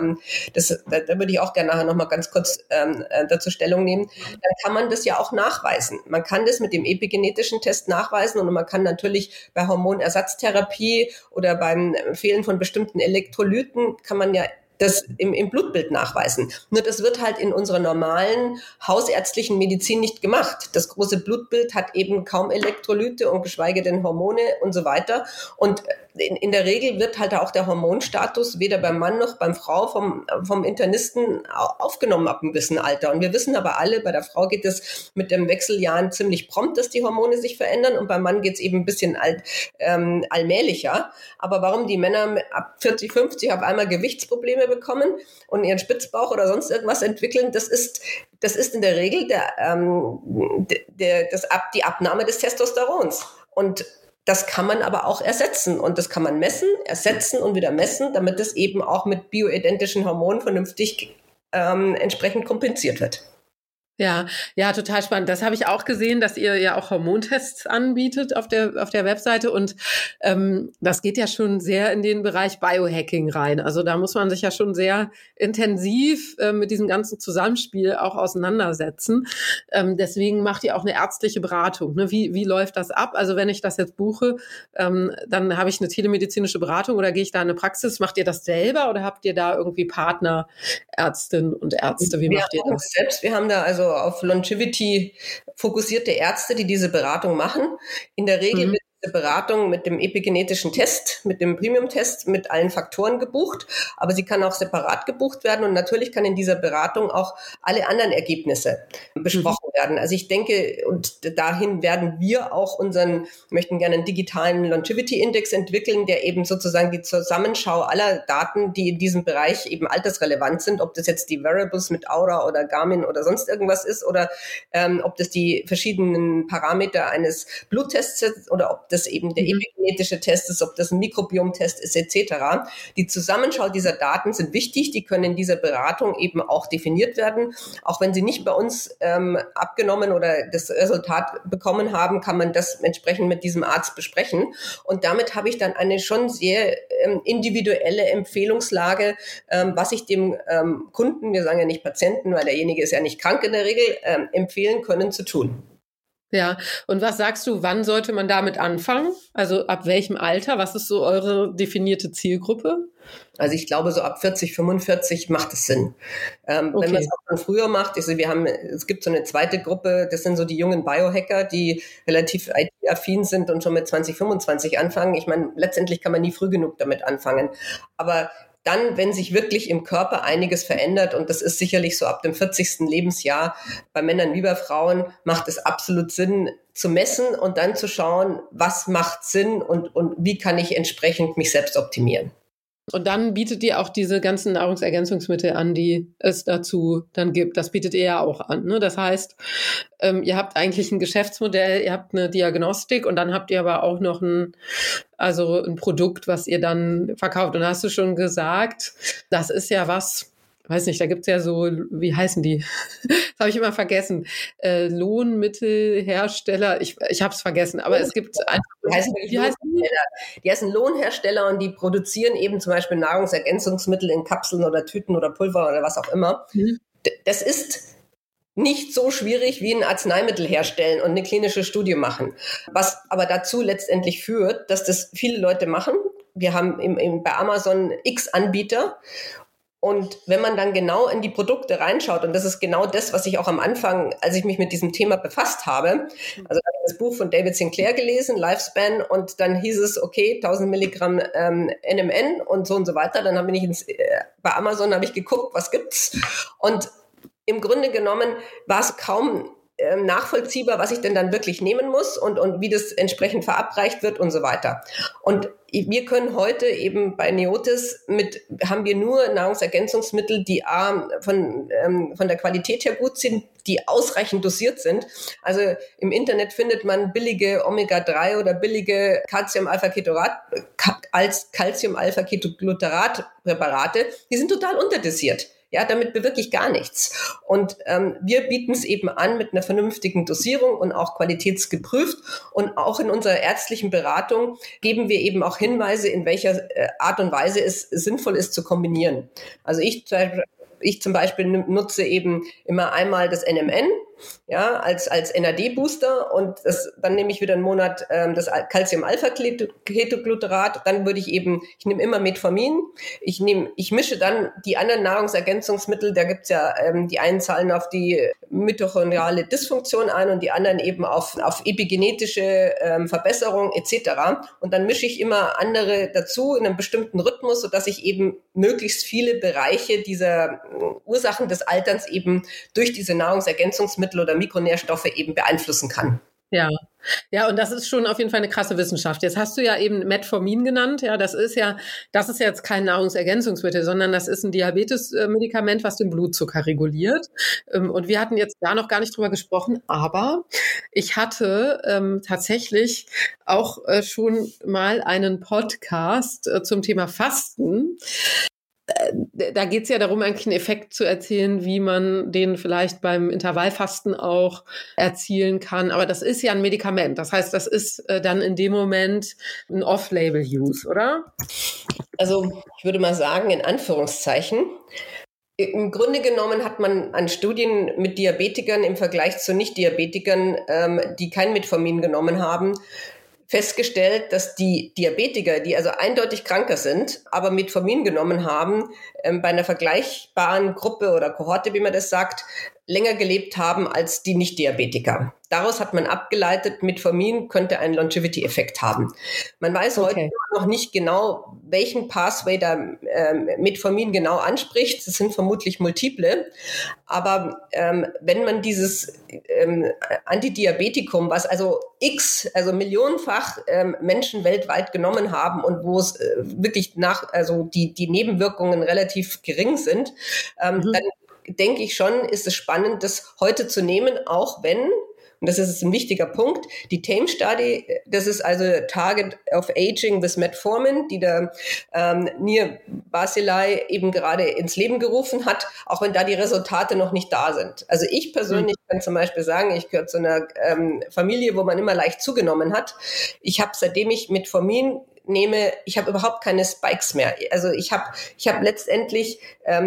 da würde ich auch gerne nachher nochmal ganz kurz dazu Stellung nehmen, dann kann man das ja auch nachweisen. Man kann das mit dem epigenetischen Test nachweisen, und man kann natürlich bei Hormonersatztherapie oder beim Fehlen von bestimmten Elektrolyten kann man ja das im Blutbild nachweisen. Nur das wird halt in unserer normalen hausärztlichen Medizin nicht gemacht. Das große Blutbild hat eben kaum Elektrolyte und geschweige denn Hormone und so weiter. Und in der Regel wird halt auch der Hormonstatus weder beim Mann noch beim Frau vom Internisten aufgenommen ab einem gewissen Alter. Und wir wissen aber alle, bei der Frau geht es mit den Wechseljahren ziemlich prompt, dass die Hormone sich verändern, und beim Mann geht es eben ein bisschen allmählicher. Aber warum die Männer ab 40, 50 auf einmal Gewichtsprobleme bekommen und ihren Spitzbauch oder sonst irgendwas entwickeln, das ist in der Regel die Abnahme des Testosterons. Und das kann man aber auch ersetzen, und das kann man ersetzen und wieder messen, damit es eben auch mit bioidentischen Hormonen vernünftig entsprechend kompensiert wird. Ja, total spannend. Das habe ich auch gesehen, dass ihr ja auch Hormontests anbietet auf der Webseite, und das geht ja schon sehr in den Bereich Biohacking rein. Also da muss man sich ja schon sehr intensiv mit diesem ganzen Zusammenspiel auch auseinandersetzen. Deswegen macht ihr auch eine ärztliche Beratung. Ne? Wie läuft das ab? Also wenn ich das jetzt buche, dann habe ich eine telemedizinische Beratung, oder gehe ich da in eine Praxis? Macht ihr das selber, oder habt ihr da irgendwie Partner, Ärztinnen und Ärzte? Wie macht ihr das? Selbst, wir haben da also auf Longevity fokussierte Ärzte, die diese Beratung machen. In der Regel wird diese Beratung mit dem epigenetischen Test, mit dem Premium-Test, mit allen Faktoren gebucht, aber sie kann auch separat gebucht werden, und natürlich kann in dieser Beratung auch alle anderen Ergebnisse besprochen werden. Also ich denke, und dahin werden wir auch möchten gerne einen digitalen Longevity-Index entwickeln, der eben sozusagen die Zusammenschau aller Daten, die in diesem Bereich eben altersrelevant sind, ob das jetzt die Wearables mit Aura oder Garmin oder sonst irgendwas ist, oder ob das die verschiedenen Parameter eines Bluttests ist, oder ob das eben der epigenetische Test ist, ob das ein Mikrobiomtest ist, etc. Die Zusammenschau dieser Daten sind wichtig, die können in dieser Beratung eben auch definiert werden. Auch wenn sie nicht bei uns abgenommen oder das Resultat bekommen haben, kann man das entsprechend mit diesem Arzt besprechen. Und damit habe ich dann eine schon sehr individuelle Empfehlungslage, was ich dem Kunden, wir sagen ja nicht Patienten, weil derjenige ist ja nicht krank in der Regel, empfehlen können zu tun. Ja, und was sagst du, wann sollte man damit anfangen? Also ab welchem Alter? Was ist so eure definierte Zielgruppe? Also ich glaube, so ab 40, 45 macht es Sinn. Wenn man es auch schon früher macht, es gibt so eine zweite Gruppe, das sind so die jungen Biohacker, die relativ IT-affin sind und schon mit 20, 25 anfangen. Ich meine, letztendlich kann man nie früh genug damit anfangen. Aber dann, wenn sich wirklich im Körper einiges verändert, und das ist sicherlich so ab dem 40. Lebensjahr bei Männern wie bei Frauen, macht es absolut Sinn zu messen und dann zu schauen, was macht Sinn und wie kann ich entsprechend mich selbst optimieren. Und dann bietet ihr auch diese ganzen Nahrungsergänzungsmittel an, die es dazu dann gibt. Das bietet ihr ja auch an. Ne? Das heißt, ihr habt eigentlich ein Geschäftsmodell, ihr habt eine Diagnostik, und dann habt ihr aber auch noch ein Produkt, was ihr dann verkauft. Und da hast du schon gesagt, das ist ja was, weiß nicht, da gibt's ja so, wie heißen die? Das habe ich immer vergessen. Lohnmittelhersteller, ich habe es vergessen, aber es gibt einfach. Wie heißen die? Die heißen Lohnhersteller, und die produzieren eben zum Beispiel Nahrungsergänzungsmittel in Kapseln oder Tüten oder Pulver oder was auch immer. Das ist nicht so schwierig wie ein Arzneimittel herstellen und eine klinische Studie machen. Was aber dazu letztendlich führt, dass das viele Leute machen. Wir haben bei Amazon x Anbieter. Und wenn man dann genau in die Produkte reinschaut, und das ist genau das, was ich auch am Anfang, als ich mich mit diesem Thema befasst habe, also habe ich das Buch von David Sinclair gelesen, Lifespan, und dann hieß es, okay, 1000 Milligramm NMN und so weiter. Dann bin ich bei Amazon habe ich geguckt, was gibt's, und im Grunde genommen war es kaum nachvollziehbar, was ich denn dann wirklich nehmen muss und wie das entsprechend verabreicht wird und so weiter. Und wir können heute eben bei Neotis haben wir nur Nahrungsergänzungsmittel, die von der Qualität her gut sind, die ausreichend dosiert sind. Also im Internet findet man billige Omega-3 oder billige Calcium-Alpha-Ketoglutarat-Präparate, die sind total unterdosiert. Ja, damit bewirke ich gar nichts. Und wir bieten es eben an mit einer vernünftigen Dosierung und auch qualitätsgeprüft. Und auch in unserer ärztlichen Beratung geben wir eben auch Hinweise, in welcher Art und Weise es sinnvoll ist zu kombinieren. Also ich zum Beispiel nutze eben immer einmal das NMN ja, als NAD-Booster, und dann nehme ich wieder einen Monat das Calcium-Alpha-Ketoglutarat. Dann ich nehme immer Metformin. Ich mische dann die anderen Nahrungsergänzungsmittel. Da gibt's ja, die einen zahlen auf die mitochondriale Dysfunktion ein und die anderen eben auf epigenetische Verbesserung etc. Und dann mische ich immer andere dazu in einem bestimmten Rhythmus, sodass ich eben möglichst viele Bereiche dieser Ursachen des Alterns eben durch diese Nahrungsergänzungsmittel oder Mikronährstoffe eben beeinflussen kann. Ja. Ja, und das ist schon auf jeden Fall eine krasse Wissenschaft. Jetzt hast du ja eben Metformin genannt. Ja, das ist jetzt kein Nahrungsergänzungsmittel, sondern das ist ein Diabetes-Medikament, was den Blutzucker reguliert. Und wir hatten jetzt da noch gar nicht drüber gesprochen, aber ich hatte tatsächlich auch schon mal einen Podcast zum Thema Fasten. Da geht es ja darum, eigentlich einen Effekt zu erzielen, wie man den vielleicht beim Intervallfasten auch erzielen kann. Aber das ist ja ein Medikament. Das heißt, das ist dann in dem Moment ein Off-Label-Use, oder? Also ich würde mal sagen, in Anführungszeichen. Im Grunde genommen hat man an Studien mit Diabetikern im Vergleich zu Nicht-Diabetikern, die kein Metformin genommen haben, festgestellt, dass die Diabetiker, die also eindeutig kranker sind, aber Metformin genommen haben, bei einer vergleichbaren Gruppe oder Kohorte, wie man das sagt, länger gelebt haben als die Nicht-Diabetiker. Daraus hat man abgeleitet, Metformin könnte einen Longevity-Effekt haben. Man weiß heute noch nicht genau, welchen Pathway da Metformin genau anspricht. Das sind vermutlich multiple. Aber wenn man dieses Antidiabetikum, was also millionenfach Menschen weltweit genommen haben und wo es wirklich die Nebenwirkungen relativ gering sind, dann denke ich schon, ist es spannend, das heute zu nehmen, auch wenn, und das ist ein wichtiger Punkt, die TAME-Study, das ist also Target of Aging with Metformin, die der Nir Basilei eben gerade ins Leben gerufen hat, auch wenn da die Resultate noch nicht da sind. Also ich persönlich kann zum Beispiel sagen, ich gehöre zu einer Familie, wo man immer leicht zugenommen hat. Ich habe, seitdem ich Metformin nehme, ich habe überhaupt keine Spikes mehr. Also ich habe letztendlich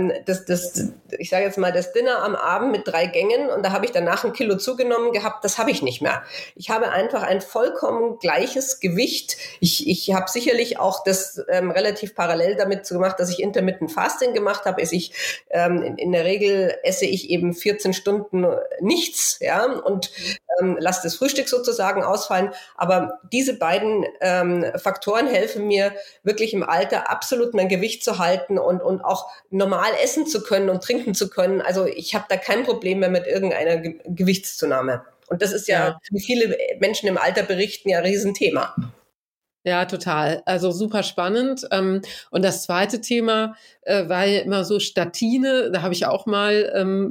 ich sage jetzt mal, das Dinner am Abend mit 3 Gängen und da habe ich danach 1 Kilo zugenommen gehabt, das habe ich nicht mehr. Ich habe einfach ein vollkommen gleiches Gewicht. Ich habe sicherlich auch das relativ parallel damit gemacht, dass ich Intermittent Fasting gemacht habe. In der Regel esse ich eben 14 Stunden nichts, ja, und lasse das Frühstück sozusagen ausfallen. Aber diese beiden Faktoren helfen mir wirklich im Alter absolut mein Gewicht zu halten und auch normal essen zu können und trinken zu können. Also ich habe da kein Problem mehr mit irgendeiner Gewichtszunahme. Und das ist ja, wie viele Menschen im Alter berichten, ja ein Riesenthema. Ja, total. Also super spannend. Und das zweite Thema war ja immer so Statine. Da habe ich auch mal,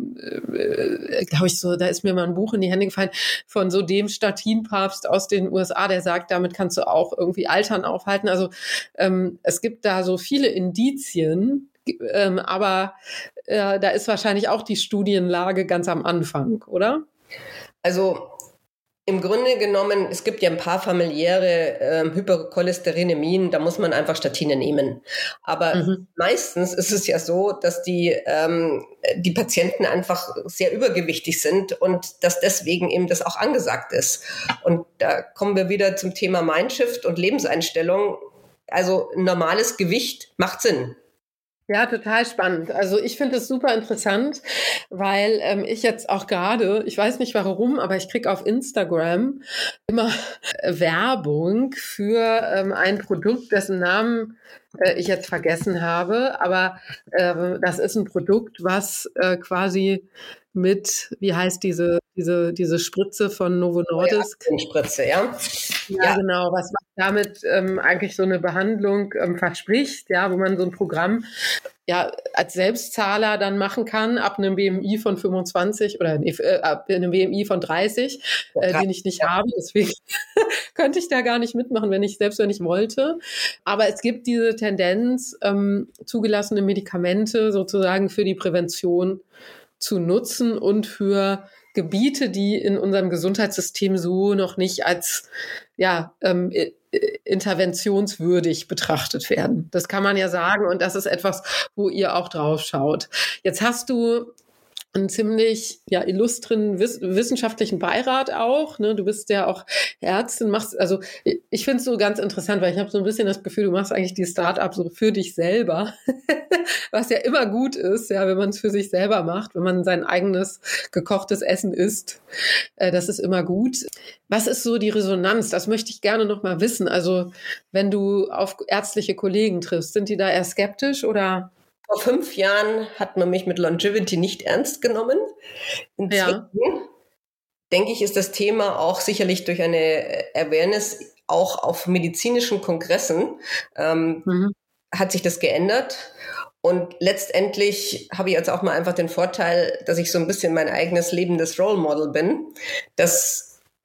da ist mir mal ein Buch in die Hände gefallen von so dem Statinpapst aus den USA, der sagt, damit kannst du auch irgendwie Altern aufhalten. Also es gibt da so viele Indizien, aber da ist wahrscheinlich auch die Studienlage ganz am Anfang, oder? Also im Grunde genommen, es gibt ja ein paar familiäre Hypercholesterinämien, da muss man einfach Statine nehmen. Aber meistens ist es ja so, dass die Patienten einfach sehr übergewichtig sind und dass deswegen eben das auch angesagt ist. Und da kommen wir wieder zum Thema Mindshift und Lebenseinstellung. Also ein normales Gewicht macht Sinn. Ja, total spannend. Also ich finde es super interessant, weil ich jetzt auch gerade, ich weiß nicht warum, aber ich kriege auf Instagram immer Werbung für ein Produkt, dessen Namen ich jetzt vergessen habe. Aber das ist ein Produkt, was quasi mit, wie heißt diese Spritze von Novo Nordisk? Ja, Spritze, ja. Ja, genau, was damit eigentlich so eine Behandlung verspricht, ja, wo man so ein Programm ja als Selbstzahler dann machen kann, ab einem BMI von 25 oder ab einem BMI von 30, den ich nicht habe. Deswegen könnte ich da gar nicht mitmachen, wenn ich wollte. Aber es gibt diese Tendenz, zugelassene Medikamente sozusagen für die Prävention zu nutzen und für Gebiete, die in unserem Gesundheitssystem so noch nicht als interventionswürdig betrachtet werden. Das kann man ja sagen und das ist etwas, wo ihr auch drauf schaut. Jetzt hast du einen ziemlich illustren wissenschaftlichen Beirat auch. Ne? Du bist ja auch Ärztin, also ich finde es so ganz interessant, weil ich habe so ein bisschen das Gefühl, du machst eigentlich die Start-up so für dich selber, was ja immer gut ist, ja, wenn man es für sich selber macht, wenn man sein eigenes gekochtes Essen isst. Das ist immer gut. Was ist so die Resonanz? Das möchte ich gerne noch mal wissen. Also wenn du auf ärztliche Kollegen triffst, sind die da eher skeptisch oder? Vor 5 Jahren hat man mich mit Longevity nicht ernst genommen. Inzwischen, denke ich, ist das Thema auch sicherlich durch eine Awareness auch auf medizinischen Kongressen hat sich das geändert. Und letztendlich habe ich jetzt auch mal einfach den Vorteil, dass ich so ein bisschen mein eigenes lebendes Role Model bin, dass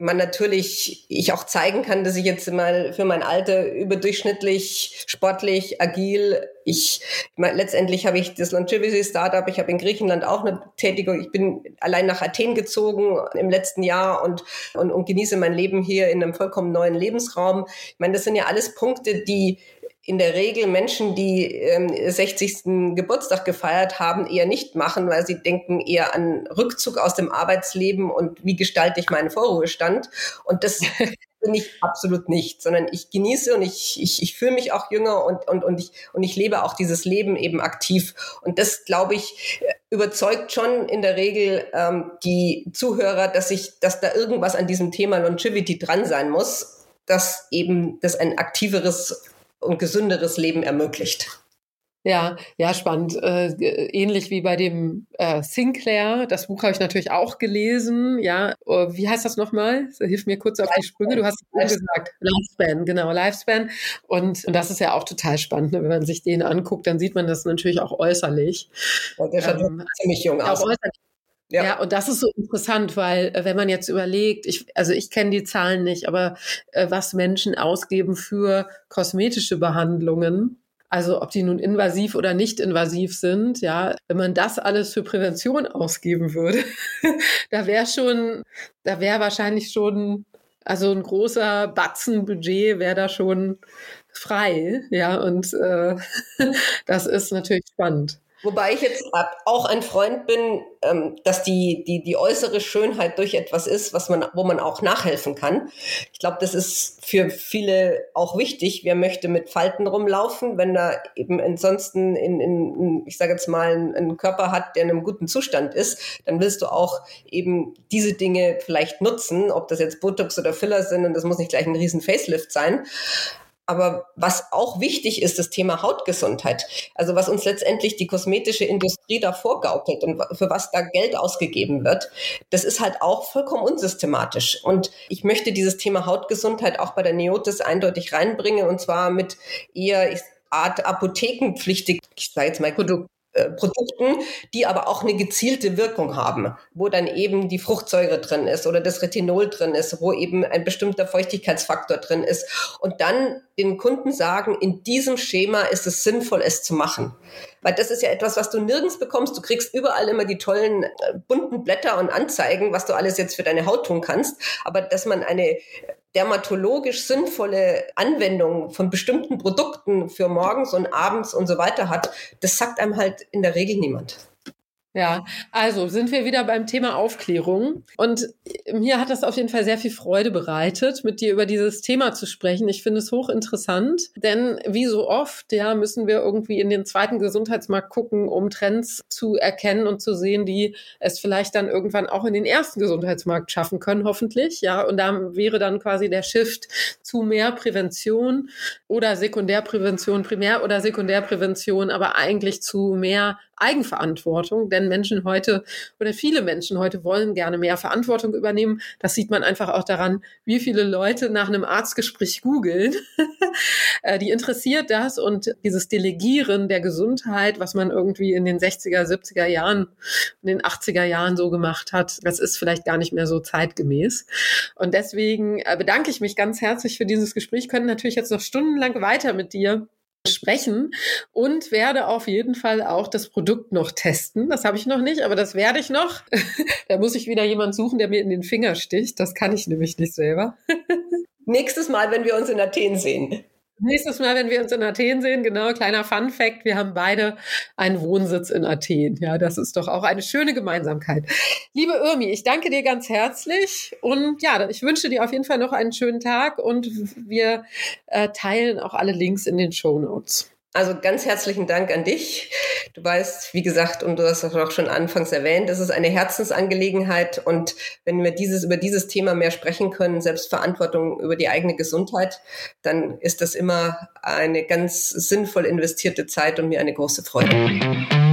ich auch zeigen kann, dass ich jetzt mal für mein Alter überdurchschnittlich sportlich, agil, letztendlich habe ich das Longevity Startup, ich habe in Griechenland auch eine Tätigung, ich bin allein nach Athen gezogen im letzten Jahr und genieße mein Leben hier in einem vollkommen neuen Lebensraum. Ich meine, das sind ja alles Punkte, die in der Regel Menschen, die 60. Geburtstag gefeiert haben, eher nicht machen, weil sie denken eher an Rückzug aus dem Arbeitsleben und wie gestalte ich meinen Vorruhestand. Und das bin ich absolut nicht, sondern ich genieße und ich fühle mich auch jünger und ich lebe auch dieses Leben eben aktiv. Und das, glaube ich, überzeugt schon in der Regel die Zuhörer, dass da irgendwas an diesem Thema Longevity dran sein muss, dass eben das ein aktiveres und gesünderes Leben ermöglicht. Ja, spannend. Ähnlich wie bei dem Sinclair. Das Buch habe ich natürlich auch gelesen. Ja, wie heißt das nochmal? Hilf mir kurz auf die Sprünge. Du hast es gesagt. Lifespan, genau, Lifespan. Und das ist ja auch total spannend. Ne? Wenn man sich den anguckt, dann sieht man das natürlich auch äußerlich. Und der schaut ziemlich jung aus. Ja, und das ist so interessant, weil wenn man jetzt überlegt, ich kenne die Zahlen nicht, aber was Menschen ausgeben für kosmetische Behandlungen, also ob die nun invasiv oder nicht invasiv sind, ja, wenn man das alles für Prävention ausgeben würde, da wäre wahrscheinlich schon, also ein großer Batzen Budget wäre da schon frei, ja, und das ist natürlich spannend. Wobei ich jetzt auch ein Freund bin, dass die äußere Schönheit durch etwas ist, wo man auch nachhelfen kann. Ich glaube, das ist für viele auch wichtig. Wer möchte mit Falten rumlaufen, wenn er eben ansonsten ich sage jetzt mal, einen Körper hat, der in einem guten Zustand ist, dann willst du auch eben diese Dinge vielleicht nutzen, ob das jetzt Botox oder Filler sind, und das muss nicht gleich ein riesen Facelift sein. Aber was auch wichtig ist, das Thema Hautgesundheit. Also was uns letztendlich die kosmetische Industrie da vorgaukelt und für was da Geld ausgegeben wird, das ist halt auch vollkommen unsystematisch. Und ich möchte dieses Thema Hautgesundheit auch bei der Neotes eindeutig reinbringen, und zwar mit eher Art apothekenpflichtig, ich sage jetzt mal Produkten, die aber auch eine gezielte Wirkung haben, wo dann eben die Fruchtsäure drin ist oder das Retinol drin ist, wo eben ein bestimmter Feuchtigkeitsfaktor drin ist, und dann den Kunden sagen, in diesem Schema ist es sinnvoll, es zu machen. Weil das ist ja etwas, was du nirgends bekommst. Du kriegst überall immer die tollen bunten Blätter und Anzeigen, was du alles jetzt für deine Haut tun kannst, aber dass man eine dermatologisch sinnvolle Anwendung von bestimmten Produkten für morgens und abends und so weiter hat, das sagt einem halt in der Regel niemand. Ja, also sind wir wieder beim Thema Aufklärung. Und mir hat das auf jeden Fall sehr viel Freude bereitet, mit dir über dieses Thema zu sprechen. Ich finde es hochinteressant, denn wie so oft, ja, müssen wir irgendwie in den zweiten Gesundheitsmarkt gucken, um Trends zu erkennen und zu sehen, die es vielleicht dann irgendwann auch in den ersten Gesundheitsmarkt schaffen können, hoffentlich. Ja, und da wäre dann quasi der Shift zu mehr Prävention oder Sekundärprävention, Primär- oder Sekundärprävention, aber eigentlich zu mehr Eigenverantwortung, denn viele Menschen heute wollen gerne mehr Verantwortung übernehmen. Das sieht man einfach auch daran, wie viele Leute nach einem Arztgespräch googeln. Die interessiert das, und dieses Delegieren der Gesundheit, was man irgendwie in den 60er, 70er Jahren, in den 80er Jahren so gemacht hat, das ist vielleicht gar nicht mehr so zeitgemäß. Und deswegen bedanke ich mich ganz herzlich für dieses Gespräch. Ich könnte natürlich jetzt noch stundenlang weiter mit dir sprechen und werde auf jeden Fall auch das Produkt noch testen. Das habe ich noch nicht, aber das werde ich noch. Da muss ich wieder jemanden suchen, der mir in den Finger sticht. Das kann ich nämlich nicht selber. Nächstes Mal, wenn wir uns in Athen sehen. Nächstes Mal, wenn wir uns in Athen sehen, genau, kleiner Fun-Fact, wir haben beide einen Wohnsitz in Athen. Ja, das ist doch auch eine schöne Gemeinsamkeit. Liebe Irmi, ich danke dir ganz herzlich und ja, ich wünsche dir auf jeden Fall noch einen schönen Tag und wir teilen auch alle Links in den Shownotes. Also ganz herzlichen Dank an dich. Du weißt, wie gesagt, und du hast es auch schon anfangs erwähnt, es ist eine Herzensangelegenheit und wenn wir über dieses Thema mehr sprechen können, Selbstverantwortung über die eigene Gesundheit, dann ist das immer eine ganz sinnvoll investierte Zeit und mir eine große Freude.